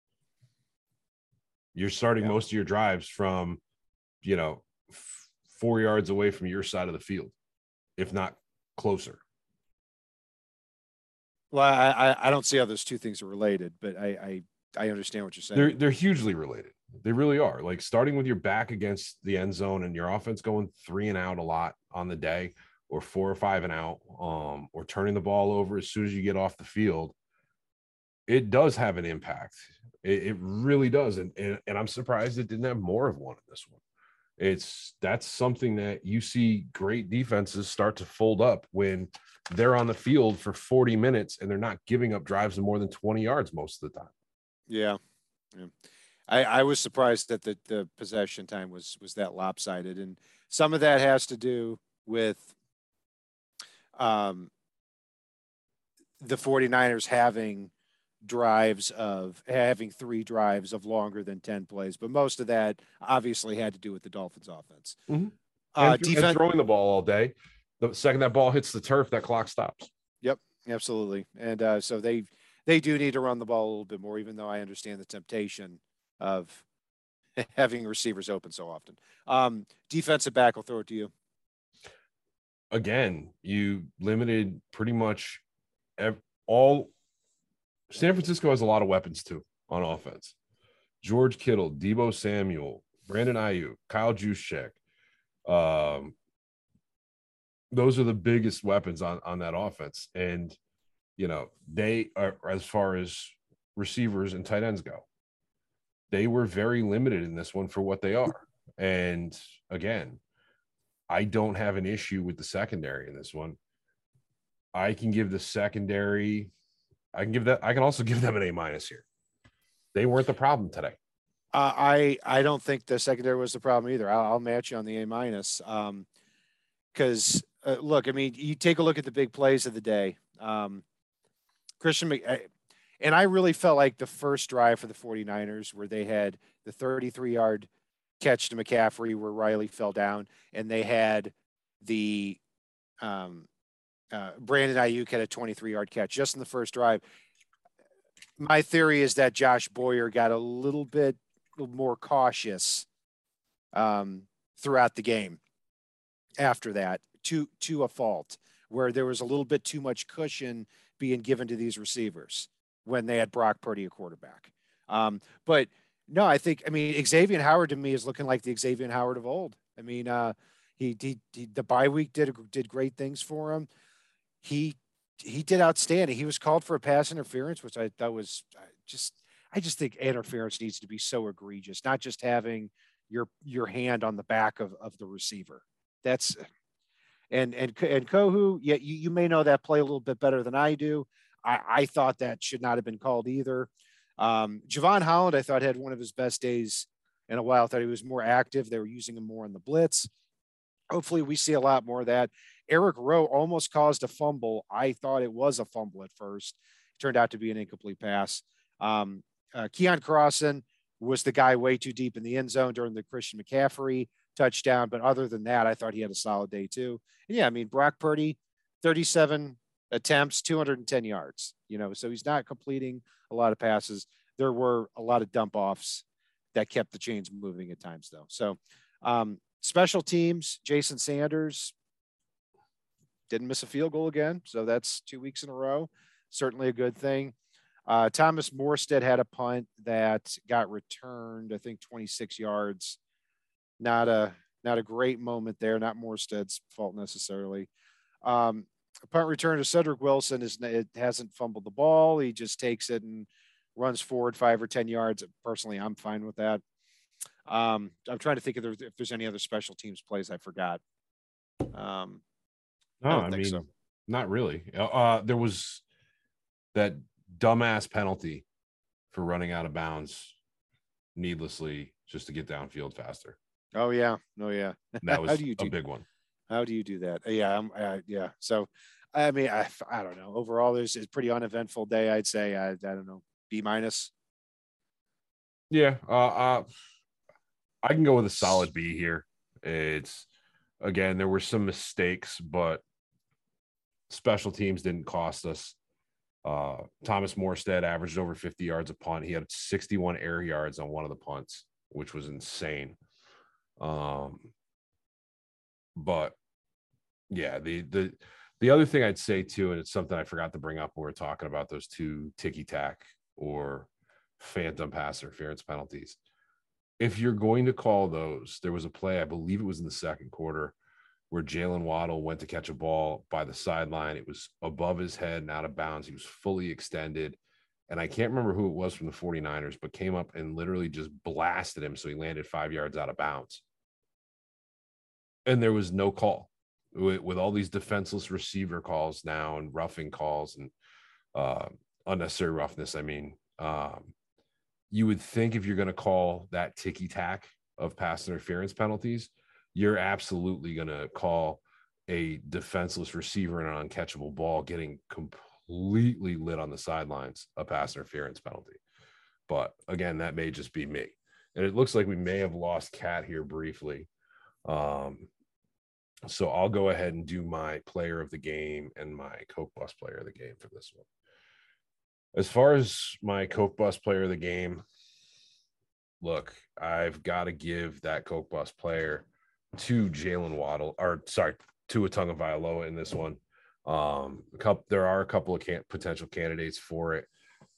You're starting most of your drives from, 4 yards away from your side of the field, if not closer. Well, I don't see how those two things are related, but I understand what you're saying. They're hugely related. They really are. Like starting with your back against the end zone and your offense going 3 and out a lot on the day, or 4 or 5 and out, or turning the ball over as soon as you get off the field. It does have an impact. It really does. And I'm surprised it didn't have more of one in this one. That's something that you see great defenses start to fold up when they're on the field for 40 minutes and they're not giving up drives of more than 20 yards most of the time. Yeah. I was surprised that the possession time was that lopsided. And some of that has to do with the 49ers having 3 drives of longer than 10 plays, but most of that obviously had to do with the Dolphins offense. Mm-hmm. And throwing the ball all day. The second that ball hits the turf, that clock stops. Yep, absolutely. And so they do need to run the ball a little bit more, even though I understand the temptation of having receivers open so often. Defensive back, I'll throw it to you. Again, you limited pretty much all. San Francisco has a lot of weapons too on offense. George Kittle, Deebo Samuel, Brandon Ayuk, Kyle Juszczyk. Those are the biggest weapons on that offense. And, they are, as far as receivers and tight ends go, they were very limited in this one for what they are. And again, I don't have an issue with the secondary in this one. I can give the secondary, I can also give them an A- here. They weren't the problem today. I don't think the secondary was the problem either. I'll match you on the A-. Because look, I mean, you take a look at the big plays of the day. And I really felt like the first drive for the 49ers where they had the 33-yard catch to McCaffrey where Riley fell down, and they had the Brandon Ayuk had a 23-yard catch just in the first drive. My theory is that Josh Boyer got a little bit more cautious throughout the game after that to a fault, where there was a little bit too much cushion being given to these receivers when they had Brock Purdy a quarterback. But no, I mean, Xavier Howard to me is looking like the Xavier Howard of old. I mean, the bye week did great things for him. He did outstanding. He was called for a pass interference, which I thought was I just think interference needs to be so egregious, not just having your hand on the back of the receiver. That's and Kohu, yeah, you may know that play a little bit better than I do. I thought that should not have been called either. Javon Holland, I thought, had one of his best days in a while. I thought he was more active. They were using him more on the blitz. Hopefully we see a lot more of that. Eric Rowe almost caused a fumble. I thought it was a fumble at first. It turned out to be an incomplete pass. Keon Crossan was the guy way too deep in the end zone during the Christian McCaffrey touchdown. But other than that, I thought he had a solid day too. And yeah, I mean, Brock Purdy, 37 attempts, 210 yards, so he's not completing a lot of passes. There were a lot of dump offs that kept the chains moving at times though. So special teams, Jason Sanders didn't miss a field goal again. So that's 2 weeks in a row. Certainly a good thing. Thomas Morstead had a punt that got returned, I think 26 yards. Not a great moment there. Not Morstead's fault necessarily. A punt return to Cedric Wilson it hasn't fumbled the ball. He just takes it and runs forward 5 or 10 yards. Personally, I'm fine with that. I'm trying to think if there's any other special teams plays I forgot. No, I mean, so. Not really. There was that dumbass penalty for running out of bounds needlessly just to get downfield faster. Oh yeah. No, yeah. That was a big one. How do you do that? Yeah. Yeah. So I mean, I don't know. Overall, it's a pretty uneventful day. I'd say I don't know, B-. Yeah, I can go with a solid B here. It's again, there were some mistakes, but special teams didn't cost us. Thomas Morstead averaged over 50 yards a punt. He had 61 air yards on one of the punts, which was insane. But yeah, the other thing I'd say too, and it's something I forgot to bring up when we were talking about those two ticky-tack or phantom pass interference penalties. If you're going to call those, there was a play, I believe it was in the second quarter, where Jalen Waddle went to catch a ball by the sideline. It was above his head and out of bounds. He was fully extended. And I can't remember who it was from the 49ers, but came up and literally just blasted him. So he landed 5 yards out of bounds. And there was no call. With all these defenseless receiver calls now and roughing calls and unnecessary roughness, I mean, you would think if you're going to call that ticky-tack of pass interference penalties, you're absolutely going to call a defenseless receiver and an uncatchable ball getting completely lit on the sidelines a pass interference penalty. But again, that may just be me. And it looks like we may have lost Cat here briefly. So I'll go ahead and do my player of the game and my Coke Bus player of the game for this one. As far as my Coke Bus player of the game, look, I've got to give that Coke Bus player to Jalen Waddle, or sorry, Tua Tagovailoa in this one. There are a couple of potential candidates for it,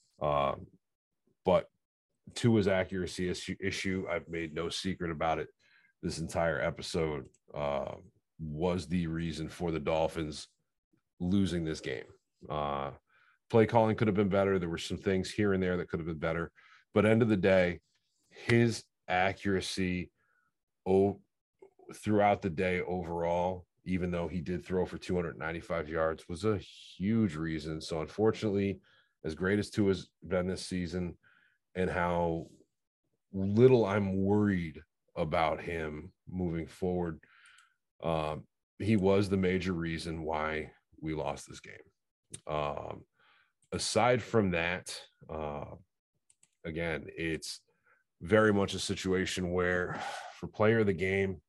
but Tua's accuracy issue, I've made no secret about it this entire episode, was the reason for the Dolphins losing this game. Play calling could have been better. There were some things here and there that could have been better, but end of the day, his accuracy throughout the day overall, even though he did throw for 295 yards, was a huge reason. So unfortunately, as great as Tua's been this season and how little I'm worried about him moving forward, he was the major reason why we lost this game. Aside from that, again, it's very much a situation where for player of the game,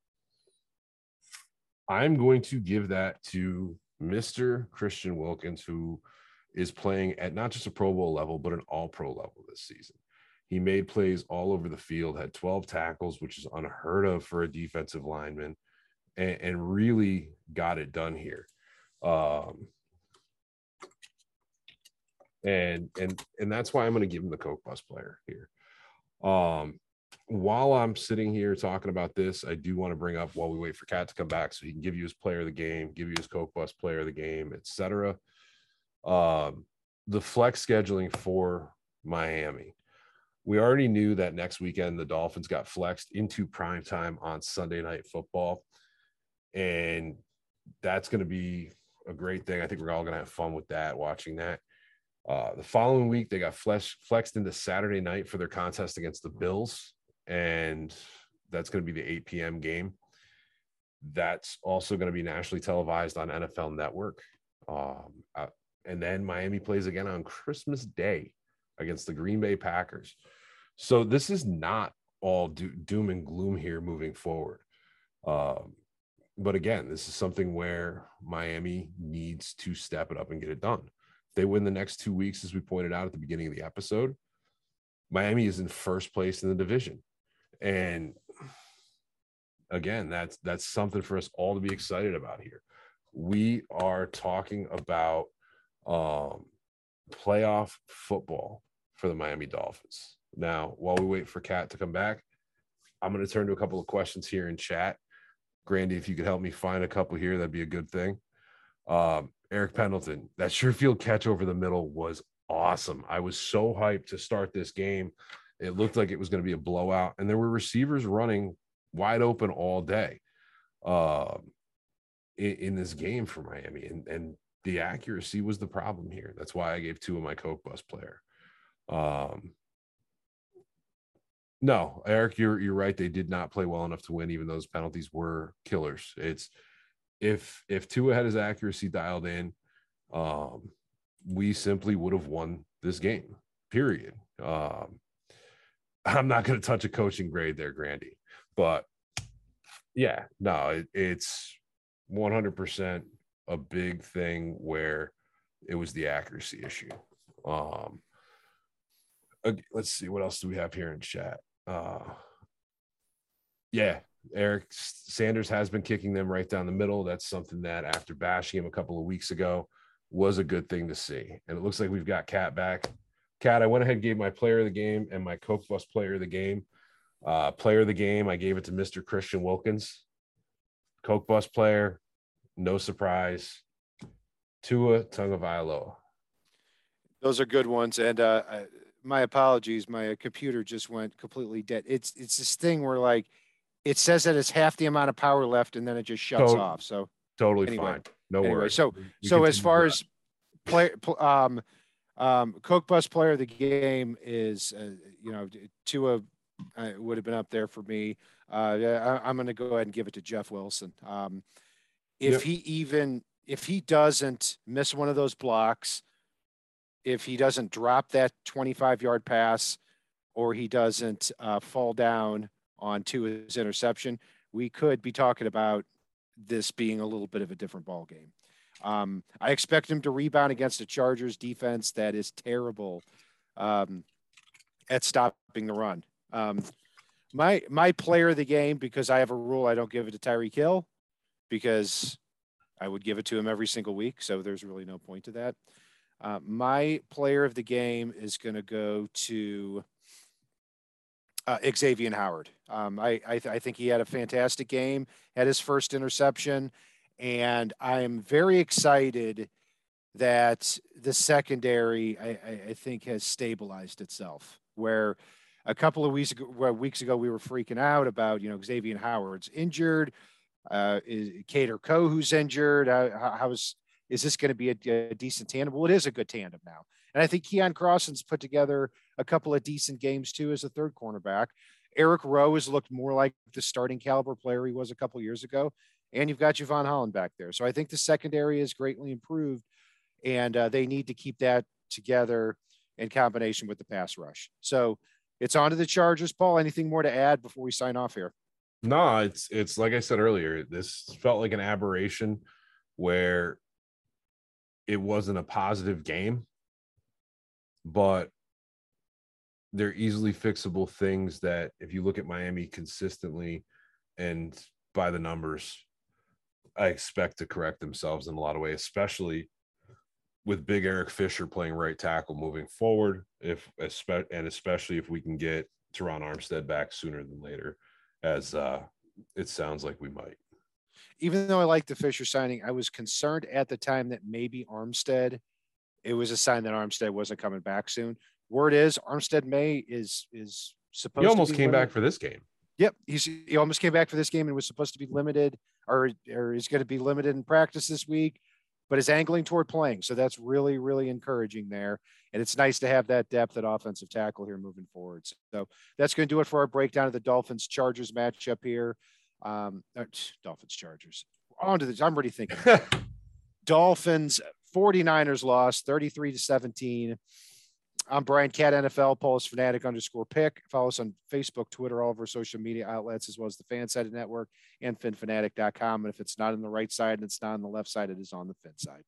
I'm going to give that to Mr. Christian Wilkins, who is playing at not just a Pro Bowl level, but an all-pro level this season. He made plays all over the field, had 12 tackles, which is unheard of for a defensive lineman, and really got it done here. And that's why I'm going to give him the Coke Bus player here. While I'm sitting here talking about this, I do want to bring up, while we wait for Cat to come back so he can give you his player of the game, give you his Coke Bus player of the game, etc. The flex scheduling for Miami. We already knew that next weekend the Dolphins got flexed into primetime on Sunday Night Football. And that's going to be a great thing. I think we're all going to have fun with that, watching that. The following week, they got flexed into Saturday night for their contest against the Bills. And that's going to be the 8 p.m. game. That's also going to be nationally televised on NFL Network. And then Miami plays again on Christmas Day against the Green Bay Packers. So this is not all doom and gloom here moving forward. But again, this is something where Miami needs to step it up and get it done. If they win the next 2 weeks, as we pointed out at the beginning of the episode, Miami is in first place in the division. And again, that's something for us all to be excited about here. We are talking about playoff football for the Miami Dolphins. Now, while we wait for Kat to come back, I'm going to turn to a couple of questions here in chat. Grandy, if you could help me find a couple here, that'd be a good thing. Eric Pendleton, that Sherfield catch over the middle was awesome. I was so hyped to start this game. It looked like it was going to be a blowout, and there were receivers running wide open all day in this game for Miami, and the accuracy was the problem here. That's why I gave 2 of my Coke Bus player. No, Eric, you're right. They did not play well enough to win, even though those penalties were killers. It's if Tua had his accuracy dialed in, we simply would have won this game, period. I'm not going to touch a coaching grade there, Grandy, but yeah, no, it's 100% a big thing where it was the accuracy issue. Let's see, what else do we have here in chat? Yeah, Eric Sanders has been kicking them right down the middle. That's something that after bashing him a couple of weeks ago was a good thing to see. And it looks like we've got Cat back. Cat, I went ahead and gave my player of the game and my Coke Bus player of the game. Player of the game, I gave it to Mr. Christian Wilkins. Coke Bus player, no surprise, Tua Tagovailoa. Those are good ones. And my apologies, my computer just went completely dead. It's this thing where like it says that it's half the amount of power left and then it just shuts off. So totally fine. No worries. So as far as Coke Bus player of the game is, Tua would have been up there for me. I'm going to go ahead and give it to Jeff Wilson. If he doesn't miss one of those blocks, if he doesn't drop that 25-yard pass, or he doesn't fall down on Tua's interception, we could be talking about this being a little bit of a different ball game. I expect him to rebound against the Chargers defense that is terrible at stopping the run. My player of the game, because I have a rule, I don't give it to Tyreek Hill because I would give it to him every single week. So there's really no point to that. My player of the game is going to go to Xavier Howard. I think he had a fantastic game, had his first interception, and I'm very excited that the secondary, I think, has stabilized itself. Where a couple of weeks ago we were freaking out about, Xavier Howard's injured, is Kader Coe who's injured. Is this going to be a decent tandem? Well, it is a good tandem now. And I think Keon Crosson's put together a couple of decent games too as a third cornerback. Eric Rowe has looked more like the starting caliber player he was a couple of years ago. And you've got Javon Holland back there. So I think the secondary is greatly improved, and they need to keep that together in combination with the pass rush. So it's on to the Chargers. Paul, anything more to add before we sign off here? No, it's like I said earlier, this felt like an aberration where it wasn't a positive game, but they're easily fixable things that if you look at Miami consistently and by the numbers, I expect to correct themselves in a lot of ways, especially with Big Eric Fisher playing right tackle moving forward, especially if we can get Teron Armstead back sooner than later, as it sounds like we might. Even though I like the Fisher signing, I was concerned at the time that maybe it was a sign that Armstead wasn't coming back soon. Word is Armstead is supposed to. He almost came back for this game. Yep, he almost came back for this game and was supposed to be limited, or is going to be limited in practice this week, but is angling toward playing. So that's really, really encouraging there. And it's nice to have that depth at offensive tackle here moving forward. So that's going to do it for our breakdown of the Dolphins-Chargers matchup here. Dolphins-Chargers. On to this. I'm already thinking. Dolphins, 49ers lost 33-17. I'm Brian Cat NFL, Paul is Fanatic_pick. Follow us on Facebook, Twitter, all of our social media outlets, as well as the Fansided Network and FinFanatic.com. And if it's not on the right side and it's not on the left side, it is on the Fin side.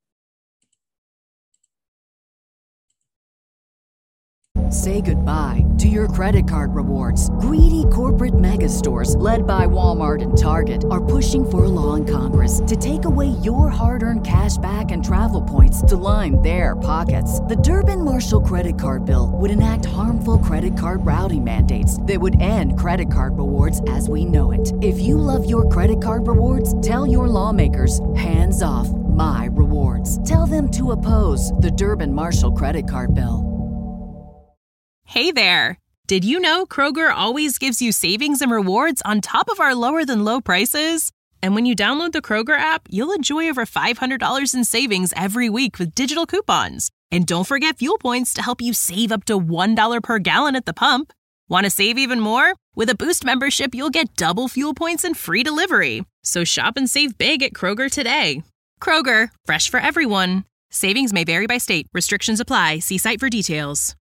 Say goodbye to your credit card rewards. Greedy corporate mega stores, led by Walmart and Target, are pushing for a law in Congress to take away your hard-earned cash back and travel points to line their pockets. The Durbin-Marshall credit card bill would enact harmful credit card routing mandates that would end credit card rewards as we know it. If you love your credit card rewards, tell your lawmakers, hands off my rewards. Tell them to oppose the Durbin-Marshall credit card bill. Hey there! Did you know Kroger always gives you savings and rewards on top of our lower than low prices? And when you download the Kroger app, you'll enjoy over $500 in savings every week with digital coupons. And don't forget fuel points to help you save up to $1 per gallon at the pump. Want to save even more? With a Boost membership, you'll get double fuel points and free delivery. So shop and save big at Kroger today. Kroger, fresh for everyone. Savings may vary by state. Restrictions apply. See site for details.